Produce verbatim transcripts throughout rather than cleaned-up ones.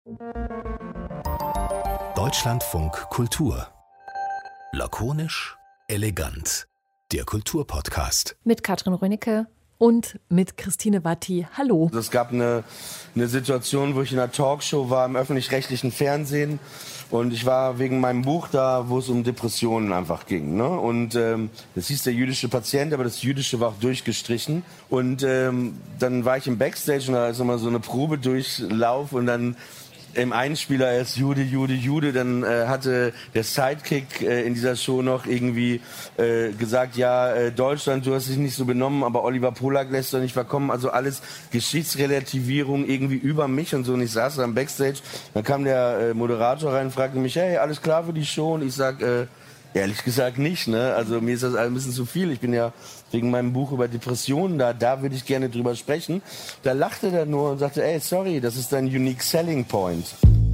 Deutschlandfunk Kultur. Lakonisch, elegant. Der Kulturpodcast. Mit Katrin Rönicke und mit Christine Watti. Hallo. Es gab eine, eine Situation, wo ich in einer Talkshow war im öffentlich-rechtlichen Fernsehen. Und ich war wegen meinem Buch da, wo es um Depressionen einfach ging. Ne? Und ähm, das hieß der jüdische Patient, aber das Jüdische war auch durchgestrichen. Und ähm, dann war ich im Backstage und da ist immer so eine Probedurchlauf und dann im Einspieler erst Jude, Jude, Jude, dann äh, hatte der Sidekick äh, in dieser Show noch irgendwie äh, gesagt, ja, äh, Deutschland, du hast dich nicht so benommen, aber Oliver Polak lässt doch nicht verkommen. Also alles Geschichtsrelativierung irgendwie über mich und so. Und ich saß da am Backstage, dann kam der äh, Moderator rein und fragte mich, hey, alles klar für die Show? Und ich sag, äh, ehrlich gesagt nicht, ne? Also mir ist das ein bisschen zu viel. Ich bin ja wegen meinem Buch über Depressionen da, da würde ich gerne drüber sprechen. Da lachte er nur und sagte, ey, sorry, das ist dein unique selling point.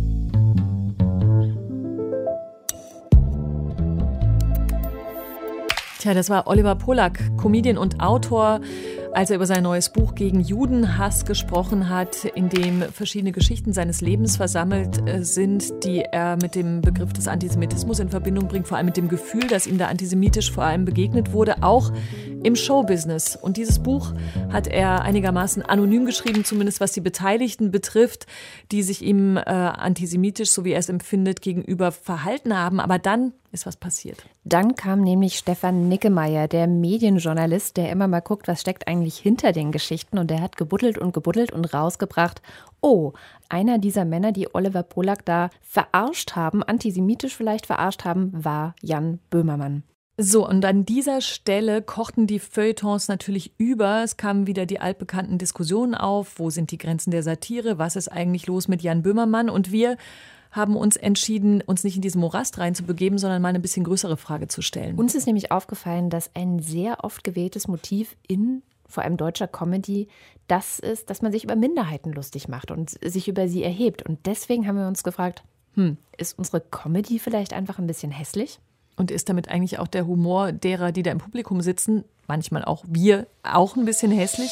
Tja, das war Oliver Polak, Comedian und Autor, als er über sein neues Buch gegen Judenhass gesprochen hat, in dem verschiedene Geschichten seines Lebens versammelt sind, die er mit dem Begriff des Antisemitismus in Verbindung bringt, vor allem mit dem Gefühl, dass ihm da antisemitisch vor allem begegnet wurde, auch im Showbusiness. Und dieses Buch hat er einigermaßen anonym geschrieben, zumindest was die Beteiligten betrifft, die sich ihm äh, antisemitisch, so wie er es empfindet, gegenüber verhalten haben. Aber dann ist was passiert. Dann kam nämlich Stefan Niggemeier, der Medienjournalist, der immer mal guckt, was steckt eigentlich hinter den Geschichten. Und der hat gebuddelt und gebuddelt und rausgebracht, oh, einer dieser Männer, die Oliver Polak da verarscht haben, antisemitisch vielleicht verarscht haben, war Jan Böhmermann. So, und an dieser Stelle kochten die Feuilletons natürlich über. Es kamen wieder die altbekannten Diskussionen auf. Wo sind die Grenzen der Satire? Was ist eigentlich los mit Jan Böhmermann? Und wir haben uns entschieden, uns nicht in diesen Morast reinzubegeben, sondern mal eine bisschen größere Frage zu stellen. Uns ist nämlich aufgefallen, dass ein sehr oft gewähltes Motiv in vor allem deutscher Comedy das ist, dass man sich über Minderheiten lustig macht und sich über sie erhebt. Und deswegen haben wir uns gefragt, hm, ist unsere Comedy vielleicht einfach ein bisschen hässlich? Und ist damit eigentlich auch der Humor derer, die da im Publikum sitzen, manchmal auch wir, auch ein bisschen hässlich?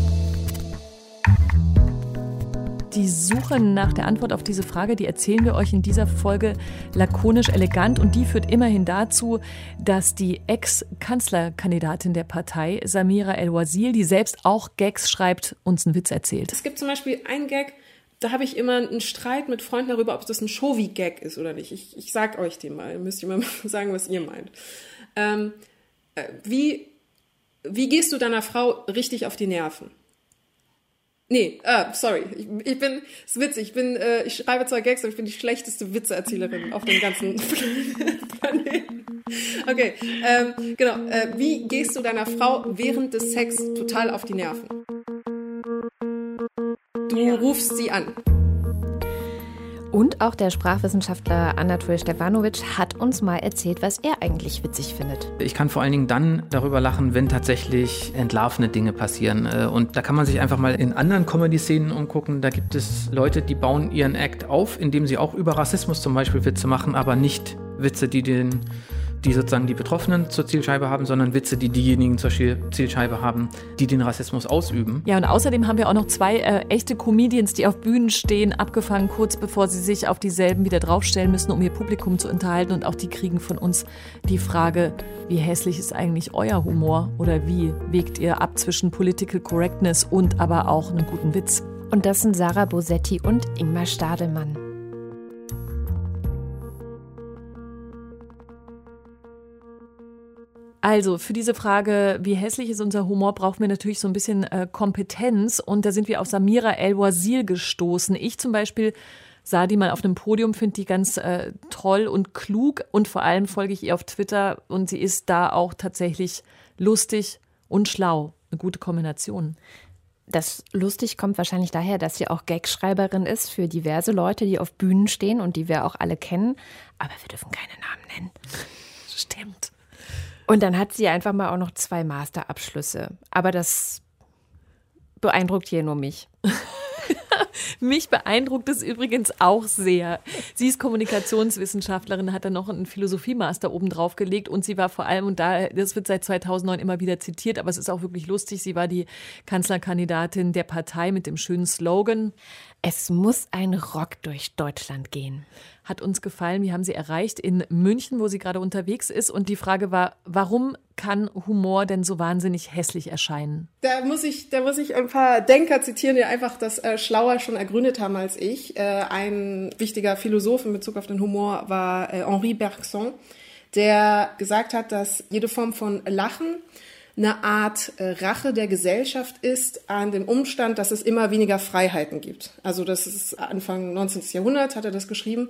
Die Suche nach der Antwort auf diese Frage, die erzählen wir euch in dieser Folge lakonisch elegant. Und die führt immerhin dazu, dass die Ex-Kanzlerkandidatin der Partei, Samira El-Wazir, die selbst auch Gags schreibt, uns einen Witz erzählt. Es gibt zum Beispiel einen Gag, da habe ich immer einen Streit mit Freunden darüber, ob das ein Showy-Gag ist oder nicht. Ich, ich sag euch den mal, ihr müsst ihr mal sagen, was ihr meint. Ähm, äh, wie, wie gehst du deiner Frau richtig auf die Nerven? Nee, ah, sorry, ich, ich bin, ist witzig, ich bin, äh, ich schreibe zwar Gags, aber ich bin die schlechteste Witzeerzählerin auf dem ganzen Planeten. Okay, ähm, genau, äh, wie gehst du deiner Frau während des Sex total auf die Nerven? Du ja. rufst sie an. Und auch der Sprachwissenschaftler Anatol Stefanovic hat uns mal erzählt, was er eigentlich witzig findet. Ich kann vor allen Dingen dann darüber lachen, wenn tatsächlich entlarvende Dinge passieren. Und da kann man sich einfach mal in anderen Comedy-Szenen umgucken. Da gibt es Leute, die bauen ihren Act auf, indem sie auch über Rassismus zum Beispiel Witze machen, aber nicht Witze, die den die sozusagen die Betroffenen zur Zielscheibe haben, sondern Witze, die diejenigen zur Zielscheibe haben, die den Rassismus ausüben. Ja, und außerdem haben wir auch noch zwei äh, echte Comedians, die auf Bühnen stehen, abgefangen kurz bevor sie sich auf dieselben wieder draufstellen müssen, um ihr Publikum zu unterhalten. Und auch die kriegen von uns die Frage, wie hässlich ist eigentlich euer Humor? Oder wie wägt ihr ab zwischen Political Correctness und aber auch einem guten Witz? Und das sind Sarah Bosetti und Ingmar Stadelmann. Also für diese Frage, wie hässlich ist unser Humor, brauchen wir natürlich so ein bisschen äh, Kompetenz. Und da sind wir auf Samira El-Wazir gestoßen. Ich zum Beispiel sah die mal auf einem Podium, finde die ganz äh, toll und klug. Und vor allem folge ich ihr auf Twitter. Und sie ist da auch tatsächlich lustig und schlau. Eine gute Kombination. Das lustig kommt wahrscheinlich daher, dass sie auch Gagschreiberin ist für diverse Leute, die auf Bühnen stehen und die wir auch alle kennen. Aber wir dürfen keine Namen nennen. Stimmt. Und dann hat sie einfach mal auch noch zwei Masterabschlüsse. Aber das beeindruckt hier nur mich. Mich beeindruckt es übrigens auch sehr. Sie ist Kommunikationswissenschaftlerin, hat dann noch einen Philosophiemaster oben drauf gelegt und sie war vor allem, und da, das wird seit zweitausendneun immer wieder zitiert, aber es ist auch wirklich lustig, sie war die Kanzlerkandidatin der Partei mit dem schönen Slogan: Es muss ein Rock durch Deutschland gehen. Hat uns gefallen. Wir haben sie erreicht in München, wo sie gerade unterwegs ist. Und die Frage war, warum kann Humor denn so wahnsinnig hässlich erscheinen? Da muss ich, da muss ich ein paar Denker zitieren, die einfach das äh, schlauer schon ergründet haben als ich. Äh, ein wichtiger Philosoph in Bezug auf den Humor war äh, Henri Bergson, der gesagt hat, dass jede Form von Lachen eine Art äh, Rache der Gesellschaft ist an dem Umstand, dass es immer weniger Freiheiten gibt. Also das ist Anfang neunzehnten. Jahrhundert, hat er das geschrieben.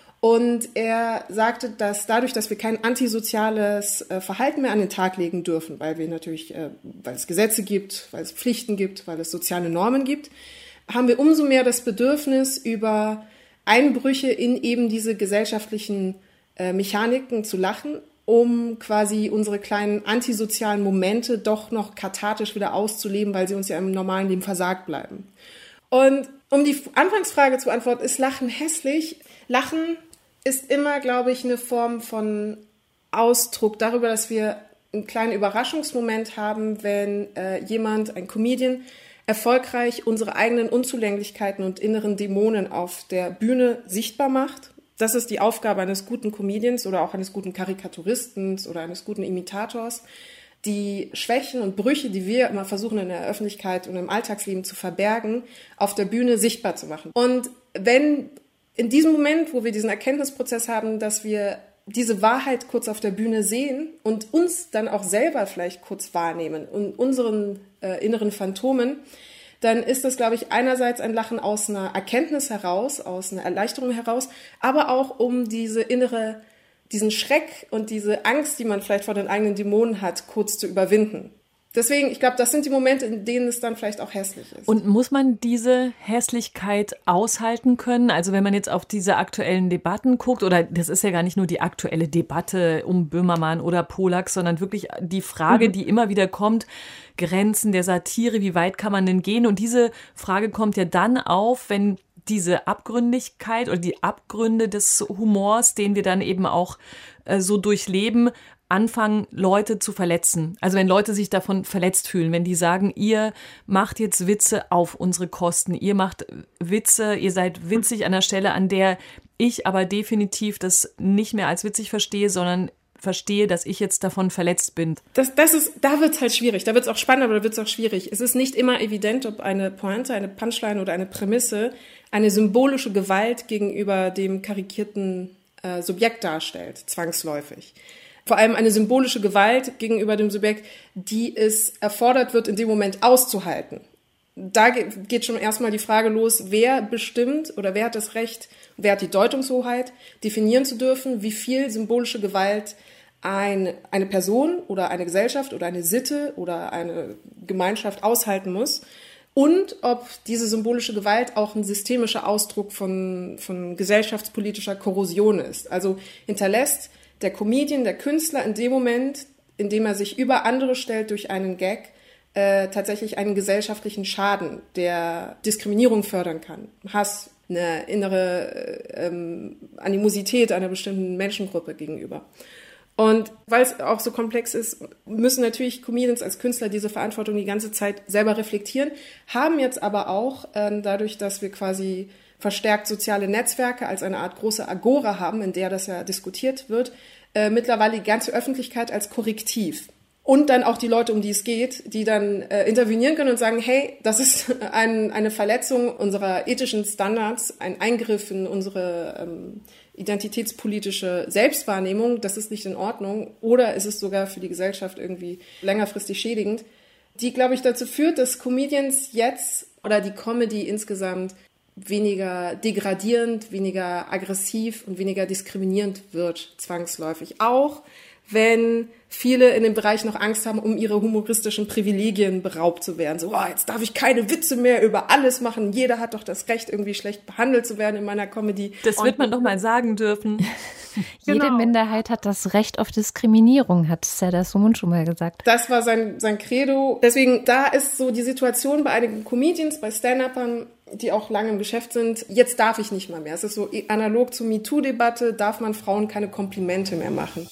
Und er sagte, dass dadurch, dass wir kein antisoziales äh, Verhalten mehr an den Tag legen dürfen, weil wir natürlich, äh, weil es Gesetze gibt, weil es Pflichten gibt, weil es soziale Normen gibt, haben wir umso mehr das Bedürfnis, über Einbrüche in eben diese gesellschaftlichen äh, Mechaniken zu lachen, um quasi unsere kleinen antisozialen Momente doch noch kathartisch wieder auszuleben, weil sie uns ja im normalen Leben versagt bleiben. Und um die Anfangsfrage zu beantworten, ist Lachen hässlich? Lachen ist immer, glaube ich, eine Form von Ausdruck darüber, dass wir einen kleinen Überraschungsmoment haben, wenn äh, jemand, ein Comedian, erfolgreich unsere eigenen Unzulänglichkeiten und inneren Dämonen auf der Bühne sichtbar macht. Das ist die Aufgabe eines guten Comedians oder auch eines guten Karikaturisten oder eines guten Imitators, die Schwächen und Brüche, die wir immer versuchen in der Öffentlichkeit und im Alltagsleben zu verbergen, auf der Bühne sichtbar zu machen. Und wenn in diesem Moment, wo wir diesen Erkenntnisprozess haben, dass wir diese Wahrheit kurz auf der Bühne sehen und uns dann auch selber vielleicht kurz wahrnehmen und unseren äh, inneren Phantomen, dann ist das, glaube ich, einerseits ein Lachen aus einer Erkenntnis heraus, aus einer Erleichterung heraus, aber auch um diese innere, diesen Schreck und diese Angst, die man vielleicht vor den eigenen Dämonen hat, kurz zu überwinden. Deswegen, ich glaube, das sind die Momente, in denen es dann vielleicht auch hässlich ist. Und muss man diese Hässlichkeit aushalten können? Also wenn man jetzt auf diese aktuellen Debatten guckt, oder das ist ja gar nicht nur die aktuelle Debatte um Böhmermann oder Polak, sondern wirklich die Frage, die immer wieder kommt, Grenzen der Satire, wie weit kann man denn gehen? Und diese Frage kommt ja dann auf, wenn diese Abgründigkeit oder die Abgründe des Humors, den wir dann eben auch äh, so durchleben, anfangen, Leute zu verletzen. Also wenn Leute sich davon verletzt fühlen, wenn die sagen, ihr macht jetzt Witze auf unsere Kosten, ihr macht Witze, ihr seid witzig an der Stelle, an der ich aber definitiv das nicht mehr als witzig verstehe, sondern verstehe, dass ich jetzt davon verletzt bin. Das, das ist, da wird's halt schwierig. Da wird's auch spannend, aber da wird's auch schwierig. Es ist nicht immer evident, ob eine Pointe, eine Punchline oder eine Prämisse eine symbolische Gewalt gegenüber dem karikierten äh, Subjekt darstellt, zwangsläufig. Vor allem eine symbolische Gewalt gegenüber dem Subjekt, die es erfordert wird, in dem Moment auszuhalten. Da geht schon erstmal die Frage los, wer bestimmt oder wer hat das Recht, wer hat die Deutungshoheit, definieren zu dürfen, wie viel symbolische Gewalt ein, eine Person oder eine Gesellschaft oder eine Sitte oder eine Gemeinschaft aushalten muss. Und ob diese symbolische Gewalt auch ein systemischer Ausdruck von, von gesellschaftspolitischer Korrosion ist. Also hinterlässt der Comedian, der Künstler in dem Moment, in dem er sich über andere stellt durch einen Gag, äh, tatsächlich einen gesellschaftlichen Schaden, der Diskriminierung fördern kann. Hass, eine innere ähm, Animosität einer bestimmten Menschengruppe gegenüber. Und weil es auch so komplex ist, müssen natürlich Comedians als Künstler diese Verantwortung die ganze Zeit selber reflektieren, haben jetzt aber auch, äh, dadurch, dass wir quasi verstärkt soziale Netzwerke als eine Art große Agora haben, in der das ja diskutiert wird, äh, mittlerweile die ganze Öffentlichkeit als Korrektiv. Und dann auch die Leute, um die es geht, die dann äh, intervenieren können und sagen, hey, das ist ein, eine Verletzung unserer ethischen Standards, ein Eingriff in unsere ähm, identitätspolitische Selbstwahrnehmung, das ist nicht in Ordnung oder ist es sogar für die Gesellschaft irgendwie längerfristig schädigend, die, glaube ich, dazu führt, dass Comedians jetzt oder die Comedy insgesamt weniger degradierend, weniger aggressiv und weniger diskriminierend wird, zwangsläufig. Auch wenn viele in dem Bereich noch Angst haben, um ihre humoristischen Privilegien beraubt zu werden. So, oh, jetzt darf ich keine Witze mehr über alles machen. Jeder hat doch das Recht, irgendwie schlecht behandelt zu werden in meiner Comedy. Das wird man doch mal sagen dürfen. Jede Genau. Minderheit hat das Recht auf Diskriminierung, hat Serdar Somuncu schon mal gesagt. Das war sein, sein Credo. Deswegen, da ist so die Situation bei einigen Comedians, bei Stand-Upern, die auch lange im Geschäft sind, jetzt darf ich nicht mal mehr. Es ist so analog zur MeToo-Debatte, darf man Frauen keine Komplimente mehr machen.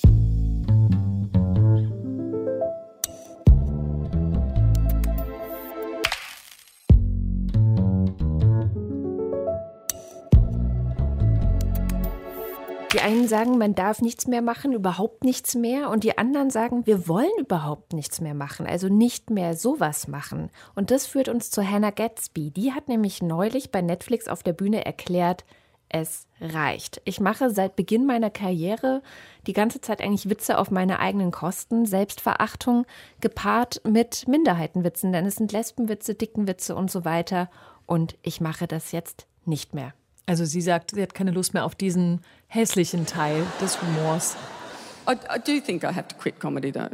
Die einen sagen, man darf nichts mehr machen, überhaupt nichts mehr. Und die anderen sagen, wir wollen überhaupt nichts mehr machen, also nicht mehr sowas machen. Und das führt uns zu Hannah Gadsby. Die hat nämlich neulich bei Netflix auf der Bühne erklärt, es reicht. Ich mache seit Beginn meiner Karriere die ganze Zeit eigentlich Witze auf meine eigenen Kosten, Selbstverachtung gepaart mit Minderheitenwitzen, denn es sind Lesbenwitze, Dickenwitze und so weiter. Und ich mache das jetzt nicht mehr. Also sie sagt, sie hat keine Lust mehr auf diesen hässlichen Teil des Humors. I, I do think I have to quit comedy though.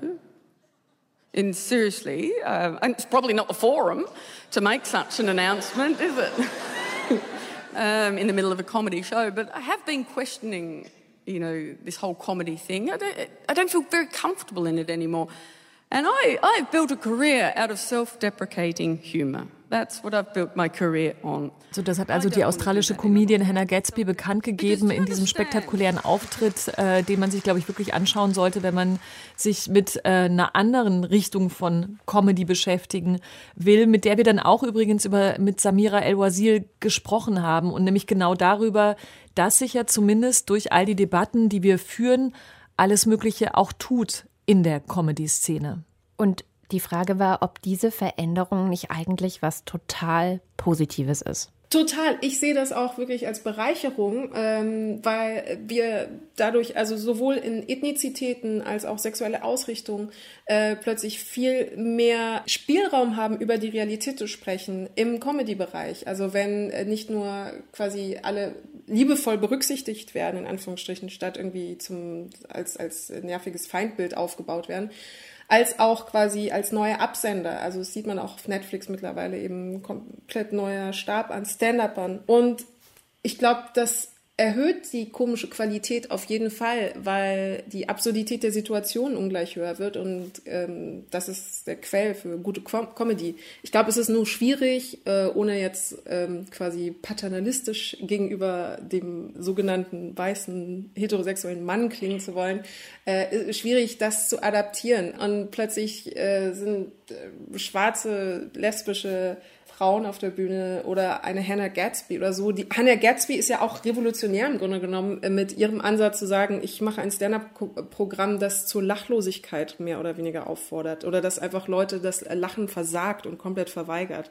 And seriously, uh, and it's probably not the forum to make such an announcement, is it? um, in the middle of a comedy show, but I have been questioning, you know, this whole comedy thing. I don't, I don't feel very comfortable in it anymore. And I, I've built a career out of self-deprecating humour. That's what I've built my career on. So, das hat also die australische Comedian Hannah Gadsby bekannt gegeben in diesem spektakulären Auftritt, äh, den man sich, glaube ich, wirklich anschauen sollte, wenn man sich mit äh, einer anderen Richtung von Comedy beschäftigen will, mit der wir dann auch übrigens über mit Samira El-Wazir gesprochen haben und nämlich genau darüber, dass sich ja zumindest durch all die Debatten, die wir führen, alles Mögliche auch tut in der Comedy-Szene. Und die Frage war, ob diese Veränderung nicht eigentlich was total Positives ist. Total. Ich sehe das auch wirklich als Bereicherung, ähm, weil wir dadurch, also sowohl in Ethnizitäten als auch sexuelle Ausrichtung, äh, plötzlich viel mehr Spielraum haben, über die Realität zu sprechen im Comedy-Bereich. Also wenn äh, nicht nur quasi alle liebevoll berücksichtigt werden, in Anführungsstrichen, statt irgendwie zum als als nerviges Feindbild aufgebaut werden, als auch quasi als neue Absender. Also das sieht man auch auf Netflix mittlerweile eben komplett neuer Stab an Stand-Upern. Und ich glaube, das erhöht die komische Qualität auf jeden Fall, weil die Absurdität der Situation ungleich höher wird und ähm, das ist der Quell für gute Com- Comedy. Ich glaube, es ist nur schwierig, äh, ohne jetzt ähm, quasi paternalistisch gegenüber dem sogenannten weißen heterosexuellen Mann klingen zu wollen, äh, schwierig, das zu adaptieren. Und plötzlich äh, sind äh, schwarze, lesbische Frauen auf der Bühne oder eine Hannah Gadsby oder so. Die Hannah Gadsby ist ja auch revolutionär im Grunde genommen mit ihrem Ansatz zu sagen, ich mache ein Stand-up-Programm, das zur Lachlosigkeit mehr oder weniger auffordert oder das einfach Leute das Lachen versagt und komplett verweigert.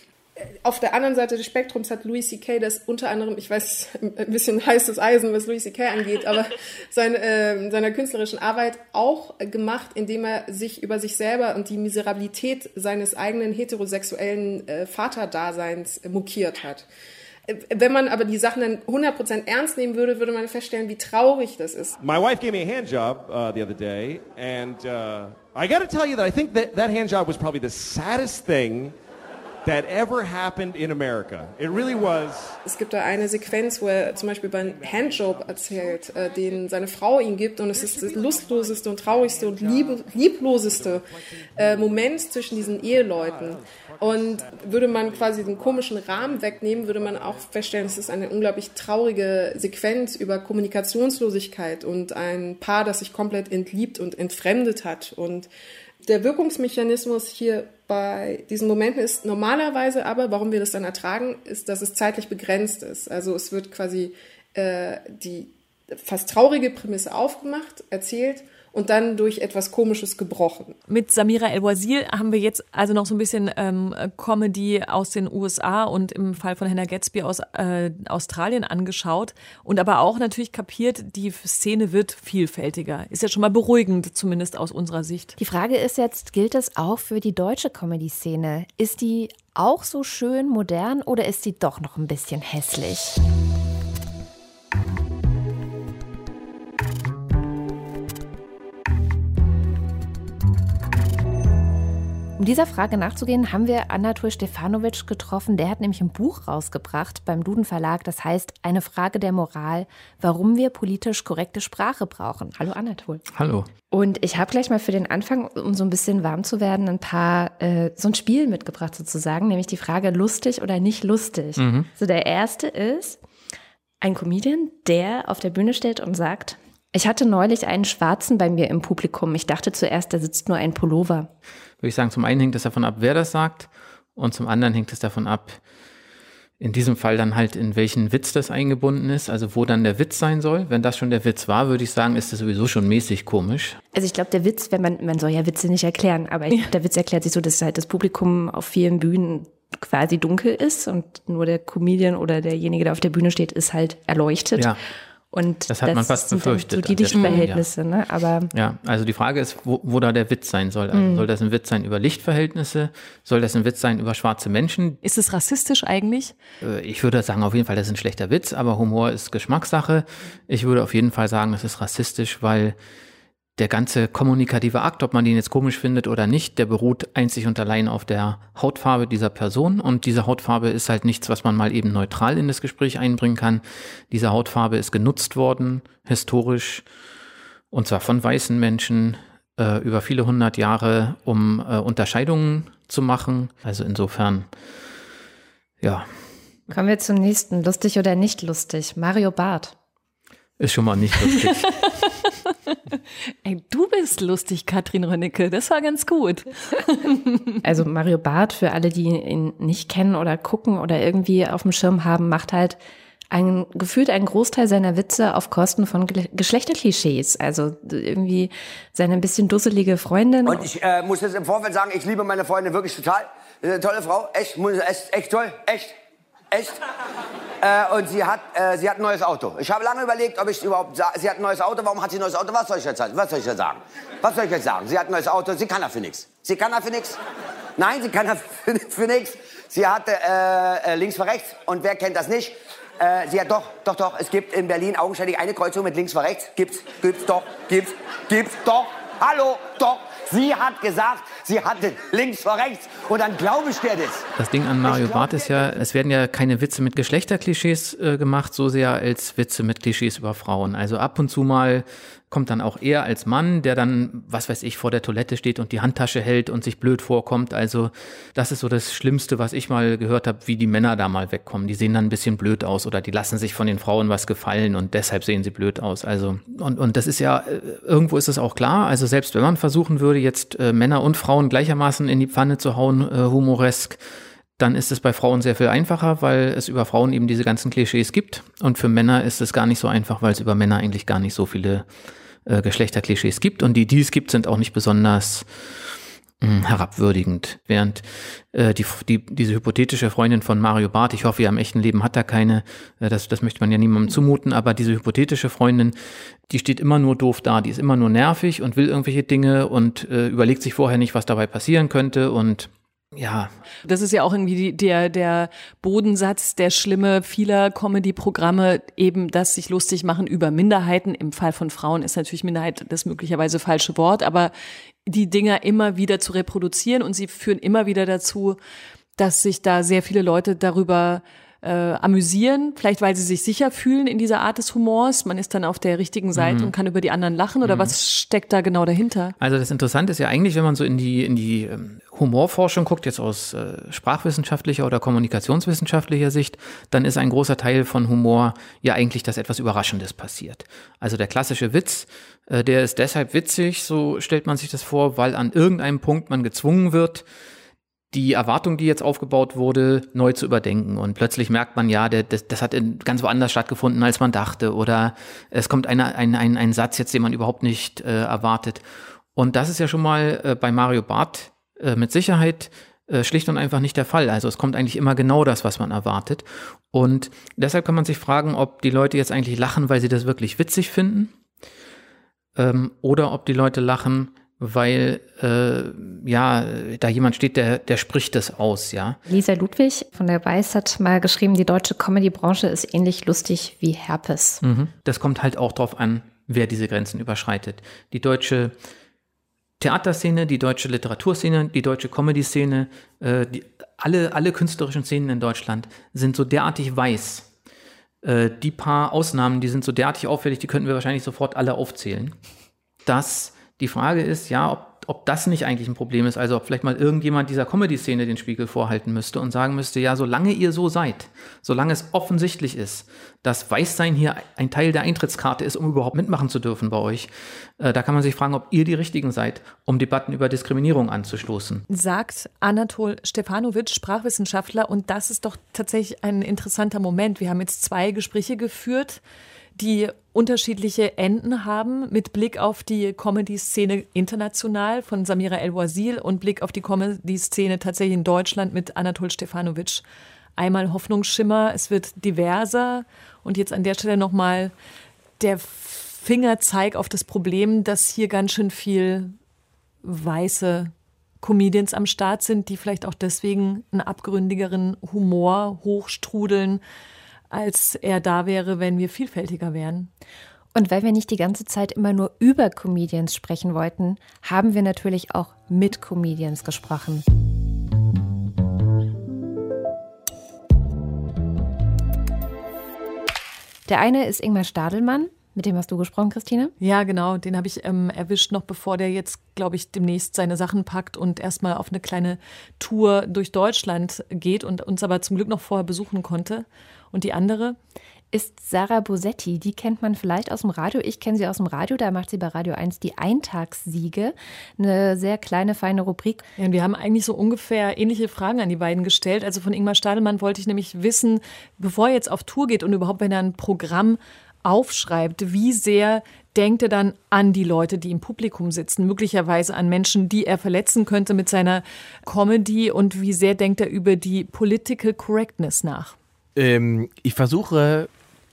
Auf der anderen Seite des Spektrums hat Louis C K das unter anderem, ich weiß, ein bisschen heißes Eisen, was Louis C K angeht, aber seine, äh, seiner künstlerischen Arbeit auch gemacht, indem er sich über sich selber und die Miserabilität seines eigenen heterosexuellen äh, Vaterdaseins äh, mokiert hat. Wenn man aber die Sachen dann hundert Prozent ernst nehmen würde, würde man feststellen, wie traurig das ist. My wife gave me a hand job uh, the other day, and uh, I got to tell you that I think that that hand job was probably the saddest thing that ever happened in America. It really was. Es gibt da eine Sequenz, wo er zum Beispiel beim Handjob erzählt, äh, den seine Frau ihm gibt, und es ist das lustloseste und traurigste und lieb- liebloseste äh, Moment zwischen diesen Eheleuten. Und würde man quasi den komischen Rahmen wegnehmen, würde man auch feststellen, es ist eine unglaublich traurige Sequenz über Kommunikationslosigkeit und ein Paar, das sich komplett entliebt und entfremdet hat. Und der Wirkungsmechanismus hier bei diesen Momenten ist normalerweise aber, warum wir das dann ertragen, ist, dass es zeitlich begrenzt ist. Also es wird quasi äh, die fast traurige Prämisse aufgemacht, erzählt und dann durch etwas Komisches gebrochen. Mit Samira El-Wazir haben wir jetzt also noch so ein bisschen ähm, Comedy aus den U S A und im Fall von Hannah Gadsby aus äh, Australien angeschaut und aber auch natürlich kapiert, die Szene wird vielfältiger. Ist ja schon mal beruhigend, zumindest aus unserer Sicht. Die Frage ist jetzt, gilt das auch für die deutsche Comedy-Szene? Ist die auch so schön modern oder ist sie doch noch ein bisschen hässlich? Um dieser Frage nachzugehen, haben wir Anatol Stefanovic getroffen. Der hat nämlich ein Buch rausgebracht beim Duden Verlag. Das heißt, eine Frage der Moral, warum wir politisch korrekte Sprache brauchen. Hallo Anatol. Hallo. Und ich habe gleich mal für den Anfang, um so ein bisschen warm zu werden, ein paar, äh, so ein Spiel mitgebracht sozusagen, nämlich die Frage lustig oder nicht lustig. Mhm. So der erste ist ein Comedian, der auf der Bühne steht und sagt: Ich hatte neulich einen Schwarzen bei mir im Publikum. Ich dachte zuerst, da sitzt nur ein Pullover. Würde ich sagen, zum einen hängt es davon ab, wer das sagt, und zum anderen hängt es davon ab, In diesem Fall dann halt, in welchen Witz das eingebunden ist, also wo dann der Witz sein soll. Wenn das schon der Witz war, würde ich sagen, ist das sowieso schon mäßig komisch. Also ich glaube, der Witz, wenn man, man soll ja Witze nicht erklären, aber ich, der Witz erklärt sich so, dass halt das Publikum auf vielen Bühnen quasi dunkel ist und nur der Comedian oder derjenige, der auf der Bühne steht, ist halt erleuchtet. Ja. Und das hat man fast befürchtet. So die Lichtverhältnisse, ja. ne? Aber ja, also die Frage ist, wo, wo da der Witz sein soll. Also mhm. Soll das ein Witz sein über Lichtverhältnisse? Soll das ein Witz sein über schwarze Menschen? Ist es rassistisch eigentlich? Ich würde sagen, auf jeden Fall, das ist ein schlechter Witz, aber Humor ist Geschmackssache. Ich würde auf jeden Fall sagen, es ist rassistisch, weil der ganze kommunikative Akt, ob man den jetzt komisch findet oder nicht, der beruht einzig und allein auf der Hautfarbe dieser Person. Und diese Hautfarbe ist halt nichts, was man mal eben neutral in das Gespräch einbringen kann. Diese Hautfarbe ist genutzt worden, historisch, und zwar von weißen Menschen äh, über viele hundert Jahre, um äh, Unterscheidungen zu machen. Also insofern, ja. Kommen wir zum nächsten. Lustig oder nicht lustig? Mario Barth. Ist schon mal nicht lustig. Ey, du bist lustig, Katrin Rönnecke. Das war ganz gut. Also Mario Barth, für alle, die ihn nicht kennen oder gucken oder irgendwie auf dem Schirm haben, macht halt ein, gefühlt einen Großteil seiner Witze auf Kosten von Ge- Geschlechterklischees. Also irgendwie seine ein bisschen dusselige Freundin. Und ich äh, muss jetzt im Vorfeld sagen, ich liebe meine Freundin wirklich total. Eine tolle Frau, echt, echt, echt toll, echt. Echt? Äh, und sie hat, äh, sie hat ein neues Auto. Ich habe lange überlegt, ob ich überhaupt sage, sie hat ein neues Auto, warum hat sie ein neues Auto? Was soll ich jetzt sagen? Was soll ich jetzt sagen? Was soll ich jetzt sagen? Sie hat ein neues Auto, sie kann dafür nichts. Sie kann dafür nichts. Nein, sie kann dafür für nichts. Sie hatte äh, links vor rechts, und wer kennt das nicht? Äh, sie hat doch, doch, doch, es gibt in Berlin augenscheinlich eine Kreuzung mit links vor rechts. Gibt's, gibt's doch, gibt's, gibt's doch. Hallo, doch. Sie hat gesagt, sie hatte links vor rechts, und dann glaube ich dir das. Das Ding an Mario Barth ist ja, es werden ja keine Witze mit Geschlechterklischees äh, gemacht, so sehr als Witze mit Klischees über Frauen. Also ab und zu mal kommt dann auch er als Mann, der dann, was weiß ich, vor der Toilette steht und die Handtasche hält und sich blöd vorkommt. Also das ist so das Schlimmste, was ich mal gehört habe, wie die Männer da mal wegkommen. Die sehen dann ein bisschen blöd aus oder die lassen sich von den Frauen was gefallen und deshalb sehen sie blöd aus. Also und, und das ist ja, irgendwo ist es auch klar, also selbst wenn man versuchen würde, jetzt äh, Männer und Frauen gleichermaßen in die Pfanne zu hauen, äh, humoresk, dann ist es bei Frauen sehr viel einfacher, weil es über Frauen eben diese ganzen Klischees gibt. Und für Männer ist es gar nicht so einfach, weil es über Männer eigentlich gar nicht so viele äh, Geschlechterklischees gibt. Und die, die es gibt, sind auch nicht besonders mh, herabwürdigend. Während äh, die, die, diese hypothetische Freundin von Mario Barth, ich hoffe, ja, im echten Leben hat er keine, äh, das, das möchte man ja niemandem zumuten, aber diese hypothetische Freundin, die steht immer nur doof da, die ist immer nur nervig und will irgendwelche Dinge und äh, überlegt sich vorher nicht, was dabei passieren könnte, und ja. Das ist ja auch irgendwie die, der, der Bodensatz, der Schlimme vieler Comedy-Programme, eben das sich lustig machen über Minderheiten. Im Fall von Frauen ist natürlich Minderheit das möglicherweise falsche Wort, aber die Dinger immer wieder zu reproduzieren, und sie führen immer wieder dazu, dass sich da sehr viele Leute darüber äh, amüsieren, vielleicht weil sie sich sicher fühlen in dieser Art des Humors. Man ist dann auf der richtigen Seite mhm. und kann über die anderen lachen, oder mhm. was steckt da genau dahinter? Also das Interessante ist ja eigentlich, wenn man so in die in die ähm, Humorforschung guckt, jetzt aus äh, sprachwissenschaftlicher oder kommunikationswissenschaftlicher Sicht, dann ist ein großer Teil von Humor ja eigentlich, dass etwas Überraschendes passiert. Also der klassische Witz, äh, der ist deshalb witzig, so stellt man sich das vor, weil an irgendeinem Punkt man gezwungen wird, die Erwartung, die jetzt aufgebaut wurde, neu zu überdenken. Und plötzlich merkt man, ja, der, das, das hat in, ganz woanders stattgefunden, als man dachte. Oder es kommt eine, ein, ein, ein Satz jetzt, den man überhaupt nicht äh, erwartet. Und das ist ja schon mal äh, bei Mario Barth äh, mit Sicherheit äh, schlicht und einfach nicht der Fall. Also es kommt eigentlich immer genau das, was man erwartet. Und deshalb kann man sich fragen, ob die Leute jetzt eigentlich lachen, weil sie das wirklich witzig finden. Ähm, oder ob die Leute lachen, weil äh, ja da jemand steht, der der spricht das aus, ja. Lisa Ludwig von der Weiß hat mal geschrieben, die deutsche Comedy-Branche ist ähnlich lustig wie Herpes. Mhm. Das kommt halt auch drauf an, wer diese Grenzen überschreitet. Die deutsche Theaterszene, die deutsche Literaturszene, die deutsche Comedy-Szene, äh, die, alle alle künstlerischen Szenen in Deutschland sind so derartig weiß. Äh, die paar Ausnahmen, die sind so derartig auffällig, die könnten wir wahrscheinlich sofort alle aufzählen. Dass die Frage ist, ja, ob, ob das nicht eigentlich ein Problem ist. Also ob vielleicht mal irgendjemand dieser Comedy-Szene den Spiegel vorhalten müsste und sagen müsste, ja, solange ihr so seid, solange es offensichtlich ist, dass Weißsein hier ein Teil der Eintrittskarte ist, um überhaupt mitmachen zu dürfen bei euch, äh, da kann man sich fragen, ob ihr die Richtigen seid, um Debatten über Diskriminierung anzustoßen. Sagt Anatol Stefanovic, Sprachwissenschaftler, und das ist doch tatsächlich ein interessanter Moment. Wir haben jetzt zwei Gespräche geführt, die unterschiedliche Enden haben, mit Blick auf die Comedy-Szene international von Samira El-Wazil und Blick auf die Comedy-Szene tatsächlich in Deutschland mit Anatol Stefanovic. Einmal Hoffnungsschimmer, es wird diverser, und jetzt an der Stelle nochmal der Fingerzeig auf das Problem, dass hier ganz schön viel weiße Comedians am Start sind, die vielleicht auch deswegen einen abgründigeren Humor hochstrudeln, als er da wäre, wenn wir vielfältiger wären. Und weil wir nicht die ganze Zeit immer nur über Comedians sprechen wollten, haben wir natürlich auch mit Comedians gesprochen. Der eine ist Ingmar Stadelmann. Mit dem hast du gesprochen, Christine? Ja, genau. Den habe ich ähm, erwischt, noch bevor der jetzt, glaube ich, demnächst seine Sachen packt und erstmal auf eine kleine Tour durch Deutschland geht und uns aber zum Glück noch vorher besuchen konnte. Und die andere ist Sarah Bosetti. Die kennt man vielleicht aus dem Radio. Ich kenne sie aus dem Radio. Da macht sie bei Radio eins die Eintagssiege. Eine sehr kleine, feine Rubrik. Ja, und wir haben eigentlich so ungefähr ähnliche Fragen an die beiden gestellt. Also von Ingmar Stadelmann wollte ich nämlich wissen, bevor er jetzt auf Tour geht und überhaupt, wenn er ein Programm aufschreibt, wie sehr denkt er dann an die Leute, die im Publikum sitzen, möglicherweise an Menschen, die er verletzen könnte mit seiner Comedy, und wie sehr denkt er über die Political Correctness nach? Ähm, ich versuche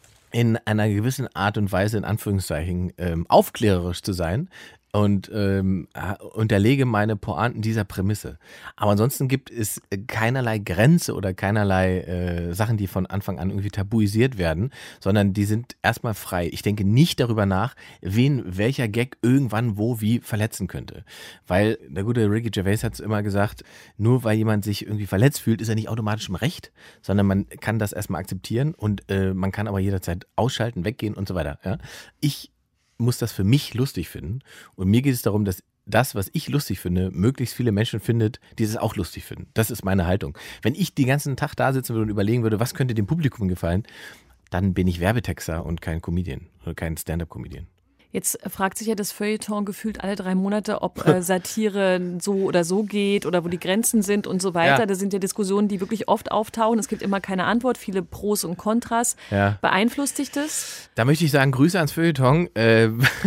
in einer gewissen Art und Weise, in Anführungszeichen, ähm, aufklärerisch zu sein und ähm, unterlege meine Pointen dieser Prämisse. Aber ansonsten gibt es keinerlei Grenze oder keinerlei äh, Sachen, die von Anfang an irgendwie tabuisiert werden, sondern die sind erstmal frei. Ich denke nicht darüber nach, wen welcher Gag irgendwann wo wie verletzen könnte. Weil der gute Ricky Gervais hat es immer gesagt, nur weil jemand sich irgendwie verletzt fühlt, ist er nicht automatisch im Recht, sondern man kann das erstmal akzeptieren und äh, man kann aber jederzeit ausschalten, weggehen und so weiter. Ja? Ich muss das für mich lustig finden. Und mir geht es darum, dass das, was ich lustig finde, möglichst viele Menschen findet, die es auch lustig finden. Das ist meine Haltung. Wenn ich den ganzen Tag da sitzen würde und überlegen würde, was könnte dem Publikum gefallen, dann bin ich Werbetexter und kein Comedian oder kein Stand-up-Comedian. Jetzt fragt sich ja das Feuilleton gefühlt alle drei Monate, ob äh, Satire so oder so geht oder wo die Grenzen sind und so weiter. Ja. Das sind ja Diskussionen, die wirklich oft auftauchen. Es gibt immer keine Antwort, viele Pros und Kontras. Ja. Beeinflusst dich das? Da möchte ich sagen, Grüße ans Feuilleton. Äh,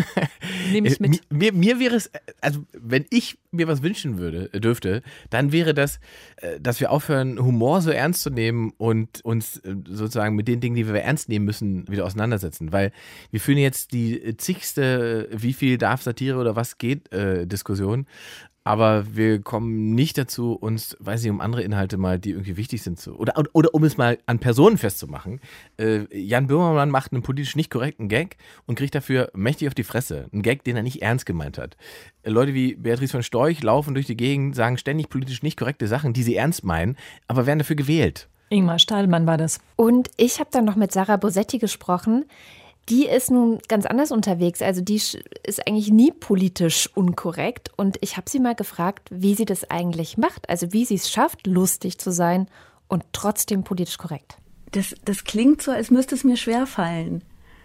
Nehme ich mit. Mir, mir wäre es, also wenn ich mir was wünschen würde, dürfte, dann wäre das, dass wir aufhören, Humor so ernst zu nehmen und uns sozusagen mit den Dingen, die wir ernst nehmen müssen, wieder auseinandersetzen. Weil wir führen jetzt die zigste, wie viel darf Satire oder was geht, äh, Diskussion. Aber wir kommen nicht dazu, uns, weiß nicht, um andere Inhalte mal, die irgendwie wichtig sind, zu, oder, oder um es mal an Personen festzumachen. Äh, Jan Böhmermann macht einen politisch nicht korrekten Gag und kriegt dafür mächtig auf die Fresse. Ein Gag, den er nicht ernst gemeint hat. Äh, Leute wie Beatrice von Storch laufen durch die Gegend, sagen ständig politisch nicht korrekte Sachen, die sie ernst meinen, aber werden dafür gewählt. Ingmar Stadelmann war das. Und ich habe dann noch mit Sarah Bosetti gesprochen. Die ist nun ganz anders unterwegs. Also die ist eigentlich nie politisch unkorrekt. Und ich habe sie mal gefragt, wie sie das eigentlich macht. Also wie sie es schafft, lustig zu sein und trotzdem politisch korrekt. Das, das klingt so, als müsste es mir schwerfallen.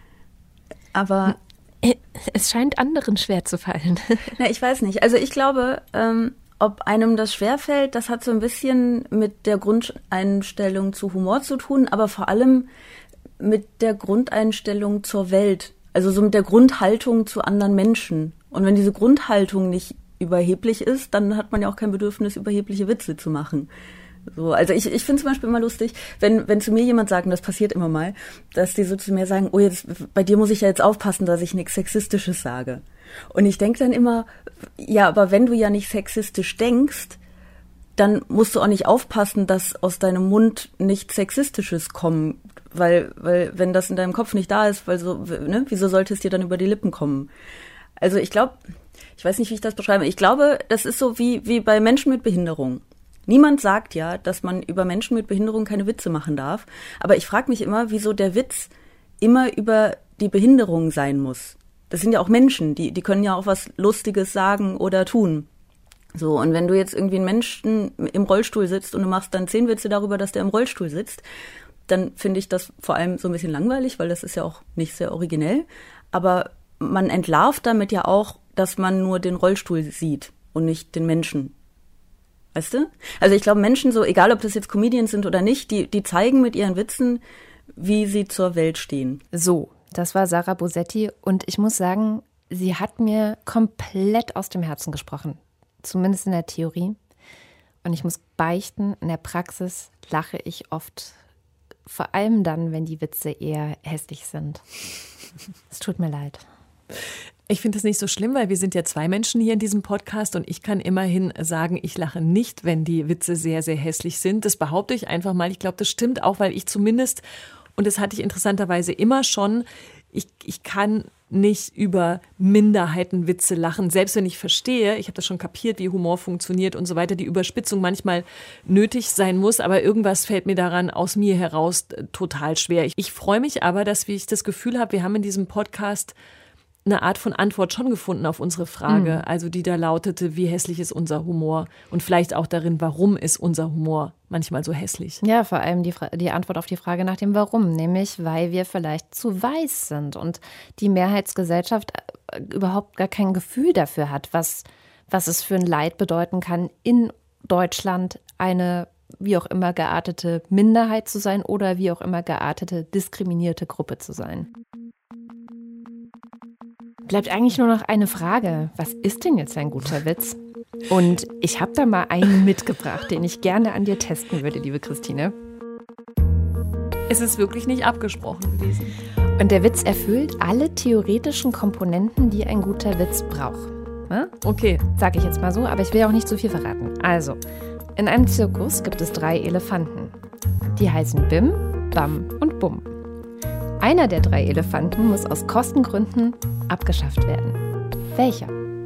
Aber es scheint anderen schwer zu fallen. Na, ich weiß nicht. Also ich glaube, ähm, ob einem das schwerfällt, das hat so ein bisschen mit der Grundeinstellung zu Humor zu tun, aber vor allem mit der Grundeinstellung zur Welt, also so mit der Grundhaltung zu anderen Menschen. Und wenn diese Grundhaltung nicht überheblich ist, dann hat man ja auch kein Bedürfnis, überhebliche Witze zu machen. So, also ich, ich finde zum Beispiel immer lustig, wenn, wenn zu mir jemand sagt, und das passiert immer mal, dass die so zu mir sagen, oh, jetzt, bei dir muss ich ja jetzt aufpassen, dass ich nichts Sexistisches sage. Und ich denke dann immer, ja, aber wenn du ja nicht sexistisch denkst, dann musst du auch nicht aufpassen, dass aus deinem Mund nichts Sexistisches kommt. Weil, weil, wenn das in deinem Kopf nicht da ist, weil so, ne, wieso sollte es dir dann über die Lippen kommen? Also ich glaube, ich weiß nicht, wie ich das beschreibe. Ich glaube, das ist so wie, wie bei Menschen mit Behinderung. Niemand sagt ja, dass man über Menschen mit Behinderung keine Witze machen darf. Aber ich frage mich immer, wieso der Witz immer über die Behinderung sein muss. das sind ja auch Menschen, die, die können ja auch was Lustiges sagen oder tun. So, und wenn du jetzt irgendwie einen Menschen im Rollstuhl sitzt und du machst dann zehn Witze darüber, dass der im Rollstuhl sitzt, dann finde ich das vor allem so ein bisschen langweilig, weil das ist ja auch nicht sehr originell. Aber man entlarvt damit ja auch, dass man nur den Rollstuhl sieht und nicht den Menschen. Weißt du? Also ich glaube, Menschen so, egal ob das jetzt Comedians sind oder nicht, die, die zeigen mit ihren Witzen, wie sie zur Welt stehen. So, das war Sarah Bosetti und ich muss sagen, sie hat mir komplett aus dem Herzen gesprochen. Zumindest in der Theorie. Und ich muss beichten, in der Praxis lache ich oft, vor allem dann, wenn die Witze eher hässlich sind. Es tut mir leid. Ich finde das nicht so schlimm, weil wir sind ja zwei Menschen hier in diesem Podcast und ich kann immerhin sagen, ich lache nicht, wenn die Witze sehr, sehr hässlich sind. Das behaupte ich einfach mal. Ich glaube, das stimmt auch, weil ich zumindest, und das hatte ich interessanterweise immer schon, ich, ich kann nicht über Minderheitenwitze lachen, selbst wenn ich verstehe, ich habe das schon kapiert, wie Humor funktioniert und so weiter, die Überspitzung manchmal nötig sein muss, aber irgendwas fällt mir daran aus mir heraus total schwer. Ich, ich freue mich aber, dass ich das Gefühl habe, wir haben in diesem Podcast eine Art von Antwort schon gefunden auf unsere Frage, mhm. also die da lautete, wie hässlich ist unser Humor und vielleicht auch darin, warum ist unser Humor manchmal so hässlich. Ja, vor allem die, Fra- die Antwort auf die Frage nach dem Warum, nämlich weil wir vielleicht zu weiß sind und die Mehrheitsgesellschaft überhaupt gar kein Gefühl dafür hat, was, was es für ein Leid bedeuten kann, in Deutschland eine wie auch immer geartete Minderheit zu sein oder wie auch immer geartete diskriminierte Gruppe zu sein. Bleibt eigentlich nur noch eine Frage. Was ist denn jetzt ein guter Witz? Und ich habe da mal einen mitgebracht, den ich gerne an dir testen würde, liebe Christine. Es ist wirklich nicht abgesprochen gewesen. Und der Witz erfüllt alle theoretischen Komponenten, die ein guter Witz braucht. Ja? Okay. Sag ich jetzt mal so, aber ich will auch nicht zu viel verraten. Also, in einem Zirkus gibt es drei Elefanten. Die heißen Bim, Bam und Bum. Einer der drei Elefanten muss aus Kostengründen abgeschafft werden. Welcher?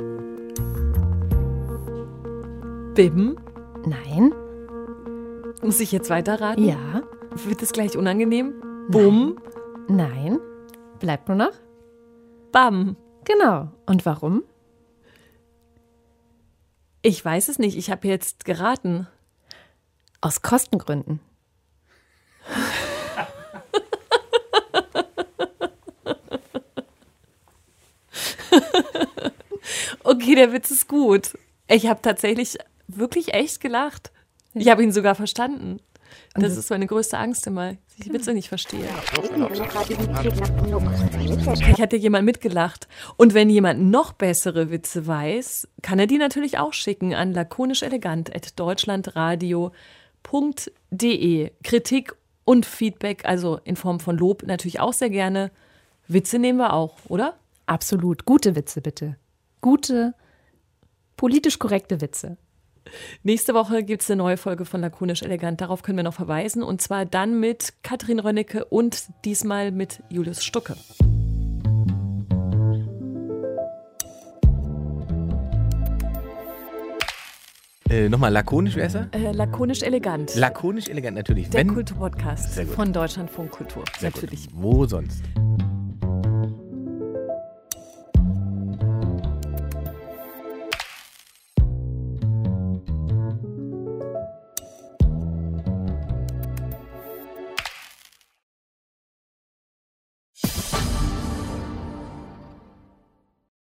Bim? Nein. Muss ich jetzt weiterraten? Ja. Wird es gleich unangenehm? Bum? Nein. Bleibt nur noch? Bam. Genau. Und warum? Ich weiß es nicht. Ich habe jetzt geraten. Aus Kostengründen. Okay, der Witz ist gut. Ich habe tatsächlich wirklich echt gelacht. Ich habe ihn sogar verstanden. Das ist meine größte Angst immer, dass ich die Witze nicht verstehe. Ich hatte jemand mitgelacht. Und wenn jemand noch bessere Witze weiß, kann er die natürlich auch schicken an lakonischelegant at deutschlandradio punkt de. Kritik und Feedback, also in Form von Lob, natürlich auch sehr gerne. Witze nehmen wir auch, oder? Absolut. Gute Witze, bitte. Gute, politisch korrekte Witze. Nächste Woche gibt es eine neue Folge von Lakonisch Elegant. Darauf können wir noch verweisen. Und zwar dann mit Katrin Rönnecke und diesmal mit Julius Stucke. Äh, Nochmal, lakonisch, wer ist er? Äh, lakonisch Elegant. Lakonisch Elegant, natürlich. Der Wenn, Kulturpodcast von Deutschlandfunk Kultur. Sehr natürlich. Gut. Wo sonst?